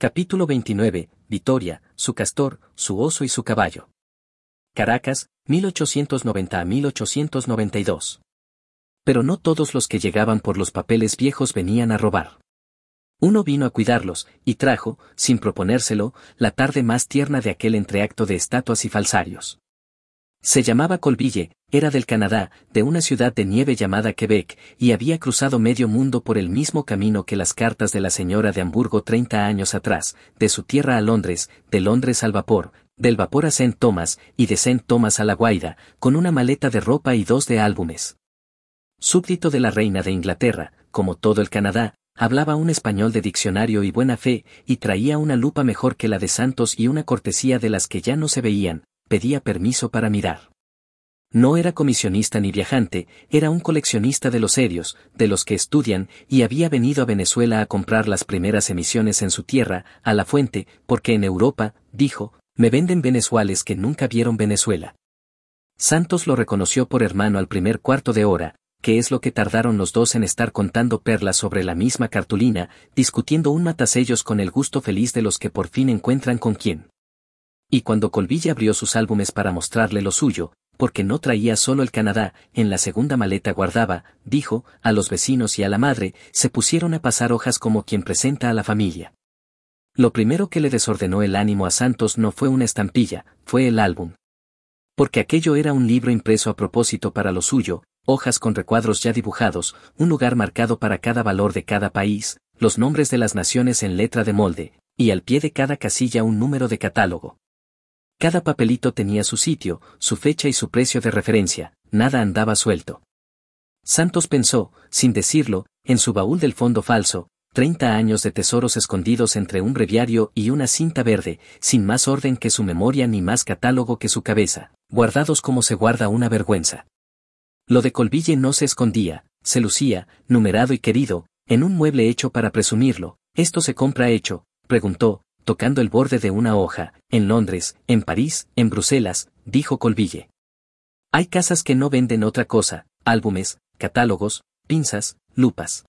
Capítulo 29, Vitoria, su castor, su oso y su caballo. Caracas, 1890 a 1892. Pero no todos los que llegaban por los papeles viejos venían a robar. Uno vino a cuidarlos, y trajo, sin proponérselo, la tarde más tierna de aquel entreacto de estatuas y falsarios. Se llamaba Colville, era del Canadá, de una ciudad de nieve llamada Quebec, y había cruzado medio mundo por el mismo camino que las cartas de la señora de Hamburgo 30 años atrás, de su tierra a Londres, de Londres al vapor, del vapor a St. Thomas, y de St. Thomas a La Guaira, con una maleta de ropa y 2 de álbumes. Súbdito de la reina de Inglaterra, como todo el Canadá, hablaba un español de diccionario y buena fe, y traía una lupa mejor que la de Santos y una cortesía de las que ya no se veían. Pedía permiso para mirar. No era comisionista ni viajante, era un coleccionista de los serios, de los que estudian, y había venido a Venezuela a comprar las primeras emisiones en su tierra, a la fuente, porque en Europa, dijo, me venden venezuales que nunca vieron Venezuela. Santos lo reconoció por hermano al primer cuarto de hora, que es lo que tardaron los dos en estar contando perlas sobre la misma cartulina, discutiendo un matasellos con el gusto feliz de los que por fin encuentran con quién. Y cuando Colville abrió sus álbumes para mostrarle lo suyo, porque no traía solo el Canadá, en la segunda maleta guardaba, dijo, a los vecinos y a la madre, se pusieron a pasar hojas como quien presenta a la familia. Lo primero que le desordenó el ánimo a Santos no fue una estampilla, fue el álbum. Porque aquello era un libro impreso a propósito para lo suyo, hojas con recuadros ya dibujados, un lugar marcado para cada valor de cada país, los nombres de las naciones en letra de molde, y al pie de cada casilla un número de catálogo. Cada papelito tenía su sitio, su fecha y su precio de referencia, nada andaba suelto. Santos pensó, sin decirlo, en su baúl del fondo falso, 30 años de tesoros escondidos entre un breviario y una cinta verde, sin más orden que su memoria ni más catálogo que su cabeza, guardados como se guarda una vergüenza. Lo de Colville no se escondía, se lucía, numerado y querido, en un mueble hecho para presumirlo. ¿Esto se compra hecho?, preguntó, tocando el borde de una hoja, en Londres, en París, en Bruselas, dijo Colville. Hay casas que no venden otra cosa, álbumes, catálogos, pinzas, lupas.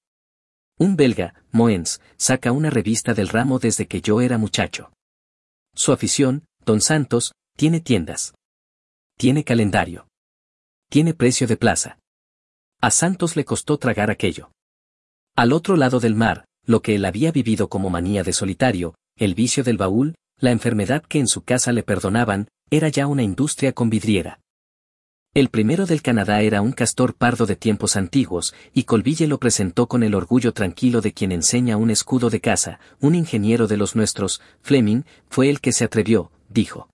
Un belga, Moens, saca una revista del ramo desde que yo era muchacho. Su afición, don Santos, tiene tiendas. Tiene calendario. Tiene precio de plaza. A Santos le costó tragar aquello. Al otro lado del mar, lo que él había vivido como manía de solitario, el vicio del baúl, la enfermedad que en su casa le perdonaban, era ya una industria con vidriera. El primero del Canadá era un castor pardo de tiempos antiguos, y Colville lo presentó con el orgullo tranquilo de quien enseña un escudo de caza, un ingeniero de los nuestros, Fleming, fue el que se atrevió, dijo.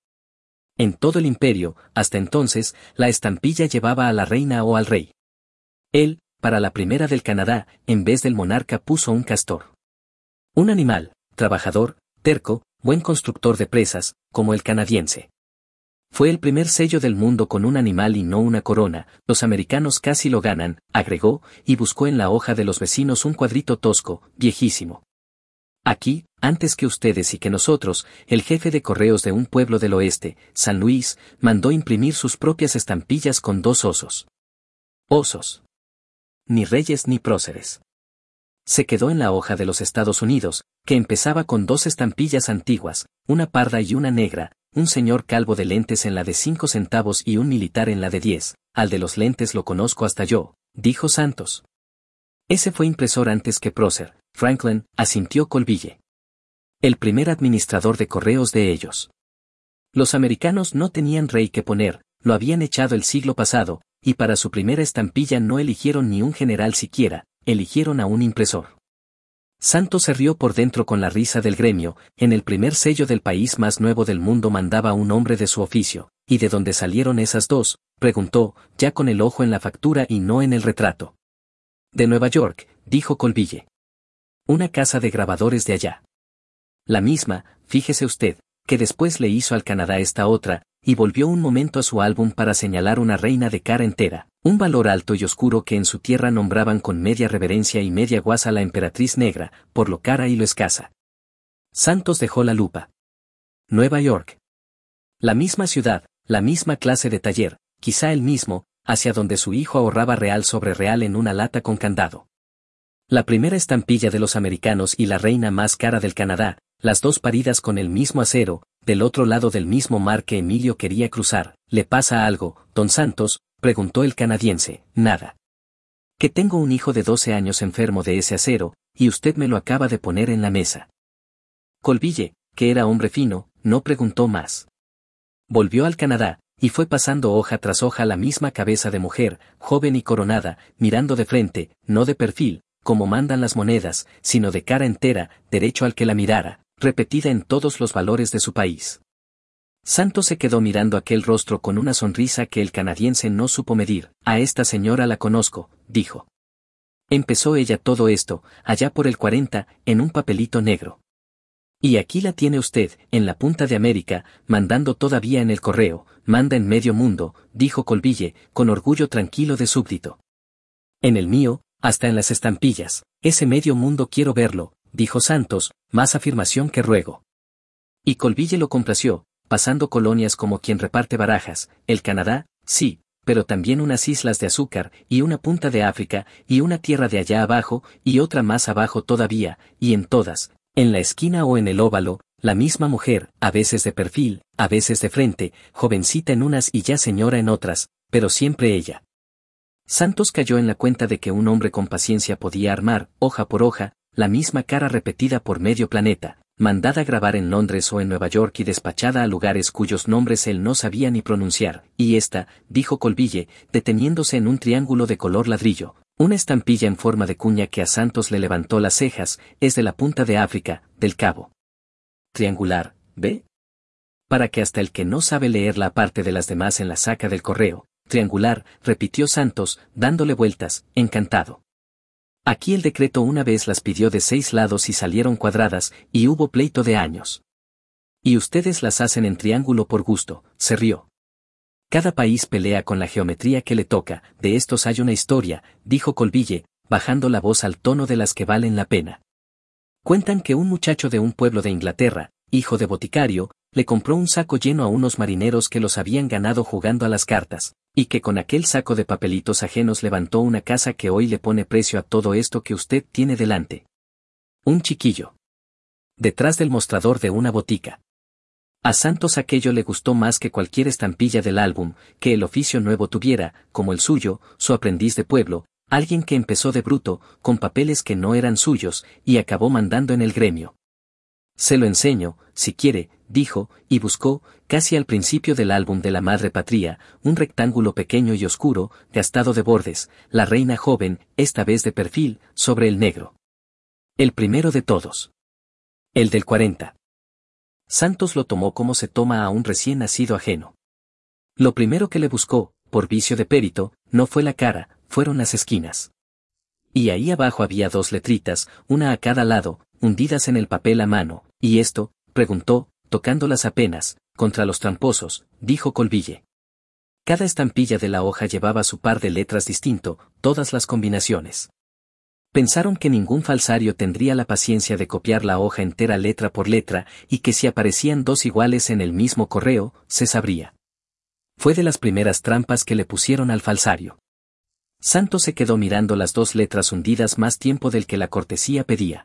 En todo el imperio, hasta entonces, la estampilla llevaba a la reina o al rey. Él, para la primera del Canadá, en vez del monarca puso un castor. Un animal, trabajador, terco, buen constructor de presas, como el canadiense. Fue el primer sello del mundo con un animal y no una corona, los americanos casi lo ganan, agregó, y buscó en la hoja de los vecinos un cuadrito tosco, viejísimo. Aquí, antes que ustedes y que nosotros, el jefe de correos de un pueblo del oeste, San Luis, mandó imprimir sus propias estampillas con 2 osos. Osos. Ni reyes ni próceres. Se quedó en la hoja de los Estados Unidos, que empezaba con 2 estampillas antiguas, una parda y una negra, un señor calvo de lentes en la de 5 centavos y un militar en la de 10, al de los lentes lo conozco hasta yo, dijo Santos. Ese fue impresor antes que prócer, Franklin, asintió Colville. El primer administrador de correos de ellos. Los americanos no tenían rey que poner, lo habían echado el siglo pasado, y para su primera estampilla no eligieron ni un general siquiera, eligieron a un impresor. Santos se rió por dentro con la risa del gremio, en el primer sello del país más nuevo del mundo mandaba un hombre de su oficio, ¿y de dónde salieron esas 2?, preguntó, ya con el ojo en la factura y no en el retrato. De Nueva York, dijo Colville. Una casa de grabadores de allá. La misma, fíjese usted, que después le hizo al Canadá esta otra, y volvió un momento a su álbum para señalar una reina de cara entera, un valor alto y oscuro que en su tierra nombraban con media reverencia y media guasa la emperatriz negra, por lo cara y lo escasa. Santos dejó la lupa. Nueva York. La misma ciudad, la misma clase de taller, quizá el mismo, hacia donde su hijo ahorraba real sobre real en una lata con candado. La primera estampilla de los americanos y la reina más cara del Canadá, las dos paridas con el mismo acero, del otro lado del mismo mar que Emilio quería cruzar. ¿Le pasa algo, don Santos?, preguntó el canadiense. Nada. Que tengo un hijo de 12 años enfermo de ese acero, y usted me lo acaba de poner en la mesa. Colville, que era hombre fino, no preguntó más. Volvió al Canadá, y fue pasando hoja tras hoja la misma cabeza de mujer, joven y coronada, mirando de frente, no de perfil, como mandan las monedas, sino de cara entera, derecho al que la mirara, repetida en todos los valores de su país. Santos se quedó mirando aquel rostro con una sonrisa que el canadiense no supo medir. A esta señora la conozco, dijo. Empezó ella todo esto, allá por el 40, en un papelito negro. Y aquí la tiene usted, en la punta de América, mandando todavía en el correo, manda en medio mundo, dijo Colville, con orgullo tranquilo de súbdito. En el mío, hasta en las estampillas, ese medio mundo quiero verlo, dijo Santos, más afirmación que ruego. Y Colville lo complació, pasando colonias como quien reparte barajas, el Canadá, sí, pero también unas islas de azúcar, y una punta de África, y una tierra de allá abajo, y otra más abajo todavía, y en todas, en la esquina o en el óvalo, la misma mujer, a veces de perfil, a veces de frente, jovencita en unas y ya señora en otras, pero siempre ella. Santos cayó en la cuenta de que un hombre con paciencia podía armar, hoja por hoja, la misma cara repetida por medio planeta, mandada a grabar en Londres o en Nueva York y despachada a lugares cuyos nombres él no sabía ni pronunciar, y esta, dijo Colville, deteniéndose en un triángulo de color ladrillo, una estampilla en forma de cuña que a Santos le levantó las cejas, es de la punta de África, del Cabo. Triangular, ¿ve? Para que hasta el que no sabe leer la parte de las demás en la saca del correo. Triangular, repitió Santos, dándole vueltas, encantado. Aquí el decreto una vez las pidió de 6 lados y salieron cuadradas, y hubo pleito de años. Y ustedes las hacen en triángulo por gusto, se rió. Cada país pelea con la geometría que le toca, de estos hay una historia, dijo Colville, bajando la voz al tono de las que valen la pena. Cuentan que un muchacho de un pueblo de Inglaterra, hijo de boticario, le compró un saco lleno a unos marineros que los habían ganado jugando a las cartas, y que con aquel saco de papelitos ajenos levantó una casa que hoy le pone precio a todo esto que usted tiene delante. Un chiquillo. Detrás del mostrador de una botica. A Santos aquello le gustó más que cualquier estampilla del álbum, que el oficio nuevo tuviera, como el suyo, su aprendiz de pueblo, alguien que empezó de bruto, con papeles que no eran suyos, y acabó mandando en el gremio. Se lo enseño, si quiere, dijo, y buscó, casi al principio del álbum de la madre patria, un rectángulo pequeño y oscuro, gastado de bordes, la reina joven, esta vez de perfil, sobre el negro. El primero de todos. El del 40. Santos lo tomó como se toma a un recién nacido ajeno. Lo primero que le buscó, por vicio de perito, no fue la cara, fueron las esquinas. Y ahí abajo había 2 letritas, una a cada lado, hundidas en el papel a mano, ¿y esto?, preguntó, tocándolas apenas, contra los tramposos, dijo Colville. Cada estampilla de la hoja llevaba su par de letras distinto, todas las combinaciones. Pensaron que ningún falsario tendría la paciencia de copiar la hoja entera letra por letra, y que si aparecían 2 iguales en el mismo correo, se sabría. Fue de las primeras trampas que le pusieron al falsario. Santos se quedó mirando las 2 letras hundidas más tiempo del que la cortesía pedía.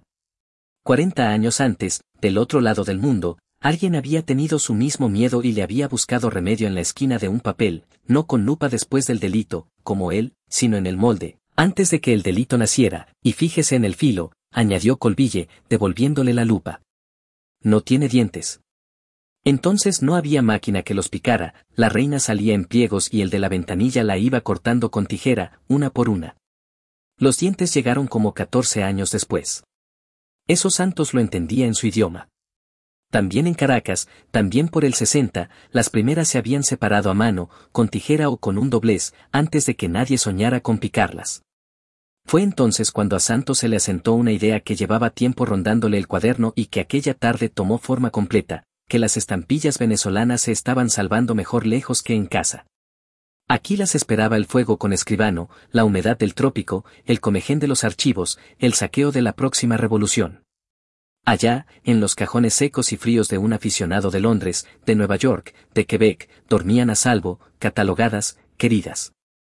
40 años antes, del otro lado del mundo, alguien había tenido su mismo miedo y le había buscado remedio en la esquina de un papel, no con lupa después del delito, como él, sino en el molde, antes de que el delito naciera, y fíjese en el filo, añadió Colville, devolviéndole la lupa. No tiene dientes. Entonces no había máquina que los picara, la reina salía en pliegos y el de la ventanilla la iba cortando con tijera, una por una. Los dientes llegaron como 14 años después. Eso Santos lo entendía en su idioma. También en Caracas, también por el 60, las primeras se habían separado a mano, con tijera o con un doblez, antes de que nadie soñara con picarlas. Fue entonces cuando a Santos se le asentó una idea que llevaba tiempo rondándole el cuaderno y que aquella tarde tomó forma completa, que las estampillas venezolanas se estaban salvando mejor lejos que en casa. Aquí las esperaba el fuego con escribano, la humedad del trópico, el comején de los archivos, el saqueo de la próxima revolución. Allá, en los cajones secos y fríos de un aficionado de Londres, de Nueva York, de Quebec, dormían a salvo, catalogadas, queridas.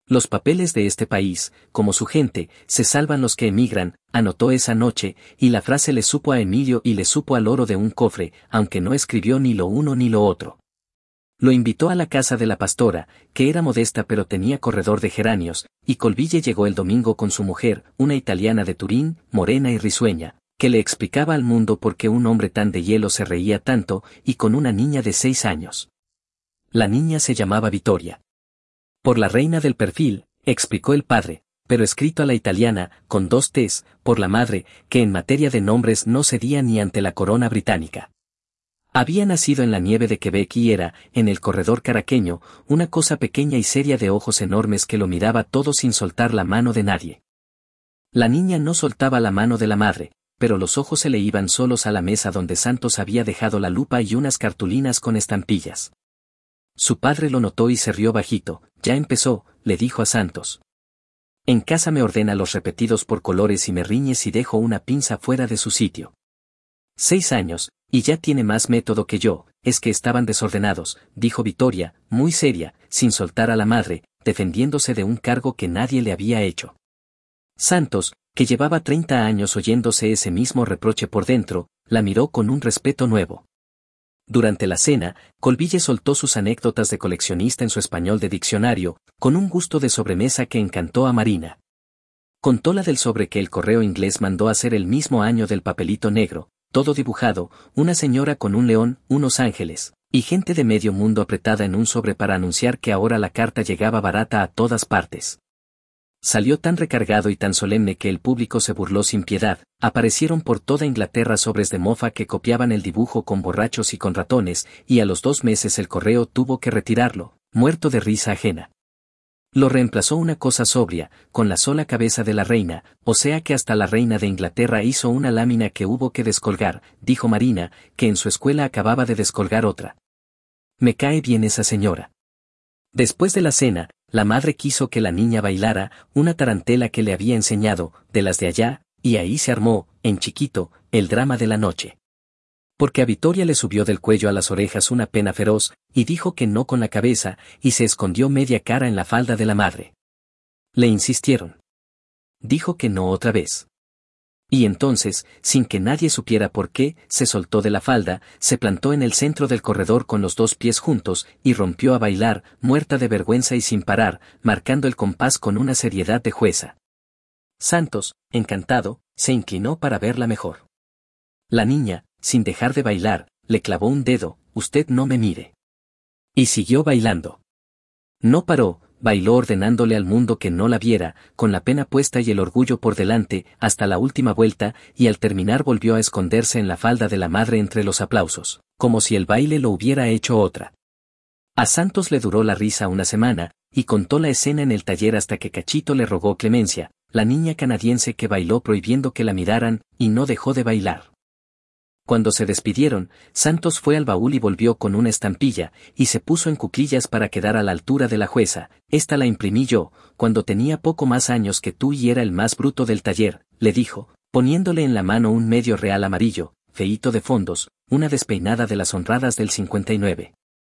Los papeles de este país, como su gente, se salvan los que emigran, anotó esa noche, y la frase le supo a Emilio y le supo al oro de un cofre, aunque no escribió ni lo uno ni lo otro. Lo invitó a la casa de la pastora, que era modesta pero tenía corredor de geranios, y Colville llegó el domingo con su mujer, una italiana de Turín, morena y risueña, que le explicaba al mundo por qué un hombre tan de hielo se reía tanto, y con una niña de 6 años. La niña se llamaba Vittoria. Por la reina del perfil, explicó el padre, pero escrito a la italiana, con 2 T's, por la madre, que en materia de nombres no cedía ni ante la corona británica. Había nacido en la nieve de Quebec y era, en el corredor caraqueño, una cosa pequeña y seria de ojos enormes que lo miraba todo sin soltar la mano de nadie. La niña no soltaba la mano de la madre, pero los ojos se le iban solos a la mesa donde Santos había dejado la lupa y unas cartulinas con estampillas. Su padre lo notó y se rió bajito. Ya empezó, le dijo a Santos. En casa me ordena los repetidos por colores y me riñe si dejo una pinza fuera de su sitio. 6 años, y ya tiene más método que yo, es que estaban desordenados, dijo Vittoria, muy seria, sin soltar a la madre, defendiéndose de un cargo que nadie le había hecho. Santos, que llevaba 30 años oyéndose ese mismo reproche por dentro, la miró con un respeto nuevo. Durante la cena, Colville soltó sus anécdotas de coleccionista en su español de diccionario, con un gusto de sobremesa que encantó a Marina. Contó la del sobre que el correo inglés mandó hacer el mismo año del papelito negro, todo dibujado, una señora con un león, unos ángeles, y gente de medio mundo apretada en un sobre para anunciar que ahora la carta llegaba barata a todas partes. Salió tan recargado y tan solemne que el público se burló sin piedad. Aparecieron por toda Inglaterra sobres de mofa que copiaban el dibujo con borrachos y con ratones, y a los 2 meses el correo tuvo que retirarlo, muerto de risa ajena. Lo reemplazó una cosa sobria, con la sola cabeza de la reina, o sea que hasta la reina de Inglaterra hizo una lámina que hubo que descolgar, dijo Marina, que en su escuela acababa de descolgar otra. Me cae bien esa señora. Después de la cena, la madre quiso que la niña bailara una tarantela que le había enseñado, de las de allá, y ahí se armó, en chiquito, el drama de la noche. Porque a Vittoria le subió del cuello a las orejas una pena feroz, y dijo que no con la cabeza, y se escondió media cara en la falda de la madre. Le insistieron. Dijo que no otra vez. Y entonces, sin que nadie supiera por qué, se soltó de la falda, se plantó en el centro del corredor con los 2 pies juntos, y rompió a bailar, muerta de vergüenza y sin parar, marcando el compás con una seriedad de jueza. Santos, encantado, se inclinó para verla mejor. La niña, sin dejar de bailar, le clavó un dedo, usted no me mire. Y siguió bailando. No paró, bailó ordenándole al mundo que no la viera, con la pena puesta y el orgullo por delante, hasta la última vuelta, y al terminar volvió a esconderse en la falda de la madre entre los aplausos, como si el baile lo hubiera hecho otra. A Santos le duró la risa una semana, y contó la escena en el taller hasta que Cachito le rogó clemencia, la niña canadiense que bailó prohibiendo que la miraran, y no dejó de bailar. Cuando se despidieron, Santos fue al baúl y volvió con una estampilla, y se puso en cuclillas para quedar a la altura de la jueza. Esta la imprimí yo, cuando tenía poco más años que tú y era el más bruto del taller, le dijo, poniéndole en la mano un medio real amarillo, feíto de fondos, una despeinada de las honradas del 59.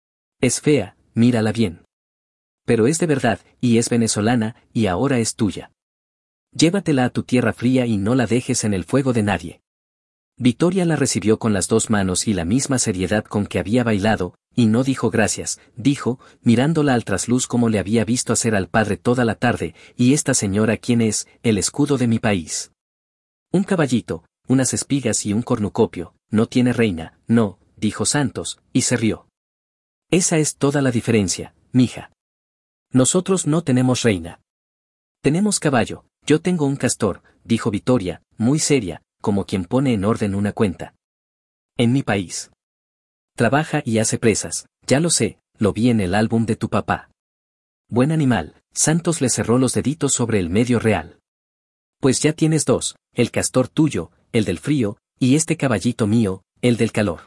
Es fea, mírala bien. Pero es de verdad, y es venezolana, y ahora es tuya. Llévatela a tu tierra fría y no la dejes en el fuego de nadie. Vittoria la recibió con las 2 manos y la misma seriedad con que había bailado, y no dijo gracias, dijo, mirándola al trasluz como le había visto hacer al padre toda la tarde, ¿y esta señora quién es? El escudo de mi país. Un caballito, unas espigas y un cornucopio, no tiene reina, no, dijo Santos, y se rió. Esa es toda la diferencia, mija. Nosotros no tenemos reina. Tenemos caballo, yo tengo un castor, dijo Vittoria, muy seria, como quien pone en orden una cuenta. En mi país. Trabaja y hace presas, ya lo sé, lo vi en el álbum de tu papá. Buen animal, Santos le cerró los deditos sobre el medio real. Pues ya tienes 2, el castor tuyo, el del frío, y este caballito mío, el del calor.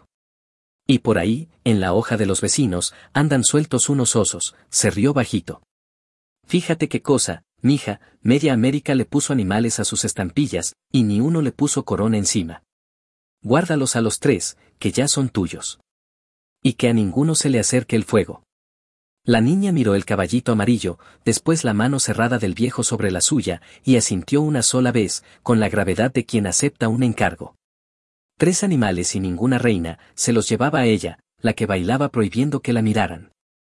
Y por ahí, en la hoja de los vecinos, andan sueltos unos osos, se rió bajito. Fíjate qué cosa, mija, media América le puso animales a sus estampillas, y ni uno le puso corona encima. Guárdalos a los 3, que ya son tuyos. Y que a ninguno se le acerque el fuego. La niña miró el caballito amarillo, después la mano cerrada del viejo sobre la suya, y asintió una sola vez, con la gravedad de quien acepta un encargo. 3 animales y ninguna reina, se los llevaba a ella, la que bailaba prohibiendo que la miraran.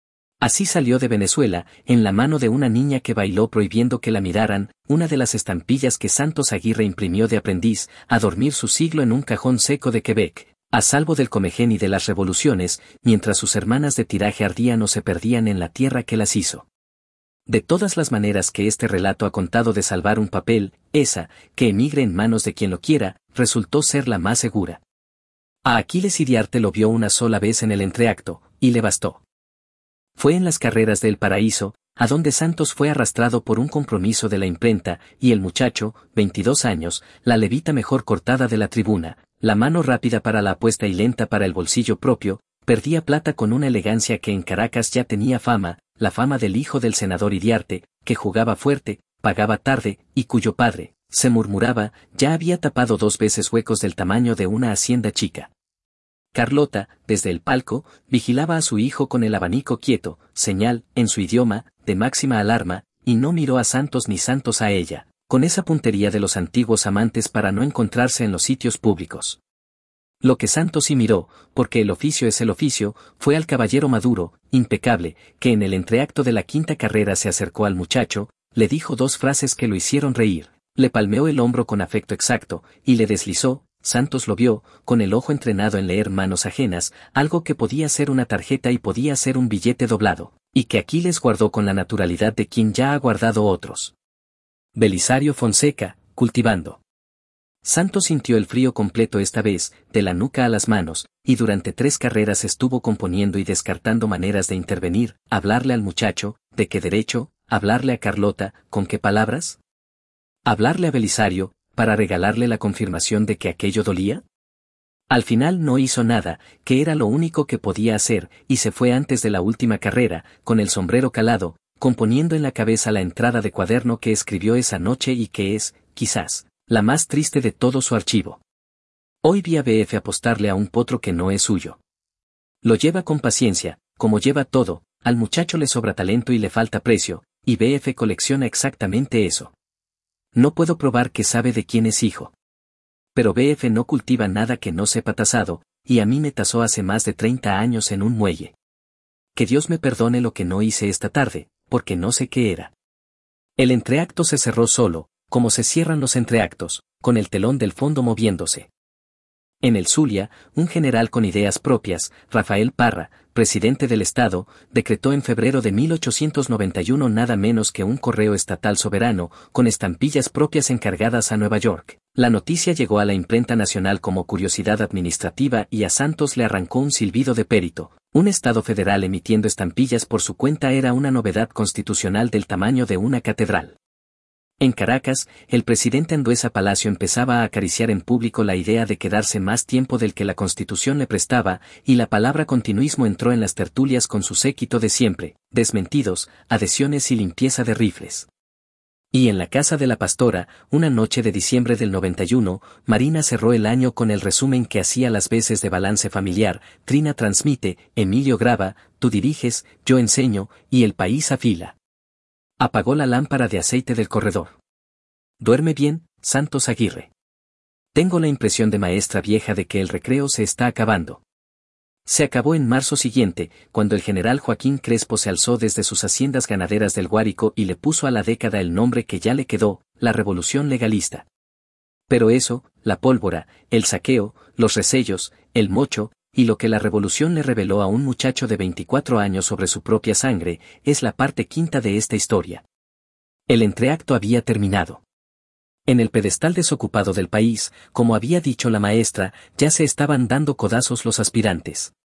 Así salió de Venezuela, en la mano de una niña que bailó prohibiendo que la miraran, una de las estampillas que Santos Aguirre imprimió de aprendiz, a dormir su siglo en un cajón seco de Quebec, a salvo del Comején y de las revoluciones, mientras sus hermanas de tiraje ardían o se perdían en la tierra que las hizo. De todas las maneras que este relato ha contado de salvar un papel, esa, que emigre en manos de quien lo quiera, resultó ser la más segura. A Aquiles Iriarte lo vio una sola vez en el entreacto, y le bastó. Fue en las carreras del Paraíso, a donde Santos fue arrastrado por un compromiso de la imprenta, y el muchacho, 22 años, la levita mejor cortada de la tribuna, la mano rápida para la apuesta y lenta para el bolsillo propio, perdía plata con una elegancia que en Caracas ya tenía fama, la fama del hijo del senador Iriarte, que jugaba fuerte, pagaba tarde, y cuyo padre, se murmuraba, ya había tapado 2 veces huecos del tamaño de una hacienda chica. Carlota, desde el palco, vigilaba a su hijo con el abanico quieto, señal, en su idioma, de máxima alarma, y no miró a Santos ni Santos a ella, con esa puntería de los antiguos amantes para no encontrarse en los sitios públicos. Lo que Santos sí miró, porque el oficio es el oficio, fue al caballero maduro, impecable, que en el entreacto de la 5ª carrera se acercó al muchacho, le dijo 2 frases que lo hicieron reír, le palmeó el hombro con afecto exacto, y le deslizó, Santos lo vio, con el ojo entrenado en leer manos ajenas, algo que podía ser una tarjeta y podía ser un billete doblado, y que Aquiles guardó con la naturalidad de quien ya ha guardado otros. Belisario Fonseca, cultivando. Santos sintió el frío completo esta vez, de la nuca a las manos, y durante 3 carreras estuvo componiendo y descartando maneras de intervenir, hablarle al muchacho, ¿de qué derecho? Hablarle a Carlota, ¿con qué palabras? Hablarle a Belisario, para regalarle la confirmación de que aquello dolía. Al final no hizo nada, que era lo único que podía hacer, y se fue antes de la última carrera, con el sombrero calado, componiendo en la cabeza la entrada de cuaderno que escribió esa noche y que es, quizás, la más triste de todo su archivo. Hoy vi a BF apostarle a un potro que no es suyo. Lo lleva con paciencia, como lleva todo, al muchacho le sobra talento y le falta precio, y BF colecciona exactamente eso. No puedo probar que sabe de quién es hijo. Pero BF no cultiva nada que no sepa tasado, y a mí me tasó hace más de 30 años en un muelle. Que Dios me perdone lo que no hice esta tarde, porque no sé qué era. El entreacto se cerró solo, como se cierran los entreactos, con el telón del fondo moviéndose. En el Zulia, un general con ideas propias, Rafael Parra, presidente del Estado, decretó en febrero de 1891 nada menos que un correo estatal soberano, con estampillas propias encargadas a Nueva York. La noticia llegó a la imprenta nacional como curiosidad administrativa y a Santos le arrancó un silbido de périto. Un Estado federal emitiendo estampillas por su cuenta era una novedad constitucional del tamaño de una catedral. En Caracas, el presidente Andueza Palacio empezaba a acariciar en público la idea de quedarse más tiempo del que la Constitución le prestaba, y la palabra continuismo entró en las tertulias con su séquito de siempre, desmentidos, adhesiones y limpieza de rifles. Y en la casa de la pastora, una noche de diciembre del 91, Marina cerró el año con el resumen que hacía las veces de balance familiar, Trina transmite, Emilio graba, tú diriges, yo enseño, y el país afila. Apagó la lámpara de aceite del corredor. Duerme bien, Santos Aguirre. Tengo la impresión de maestra vieja de que el recreo se está acabando. Se acabó en marzo siguiente, cuando el general Joaquín Crespo se alzó desde sus haciendas ganaderas del Guárico y le puso a la década el nombre que ya le quedó, la Revolución Legalista. Pero eso, la pólvora, el saqueo, los resellos, el mocho, y lo que la revolución le reveló a un muchacho de 24 años sobre su propia sangre, es la parte quinta de esta historia. El entreacto había terminado. En el pedestal desocupado del país, como había dicho la maestra, ya se estaban dando codazos los aspirantes.